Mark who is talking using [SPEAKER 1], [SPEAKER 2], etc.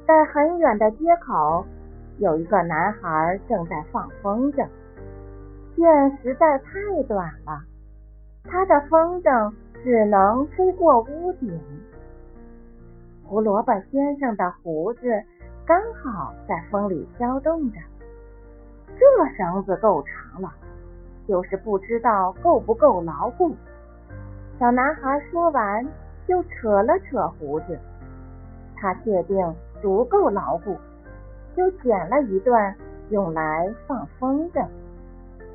[SPEAKER 1] 在很远的街口，有一个男孩正在放风筝，线实在太短了，他的风筝只能飞过屋顶。胡萝卜先生的胡子刚好在风里飘动着，这绳子够长了，就是不知道够不够牢固。小男孩说完，就扯了扯胡子，他确定足够牢固，就剪了一段用来放风筝。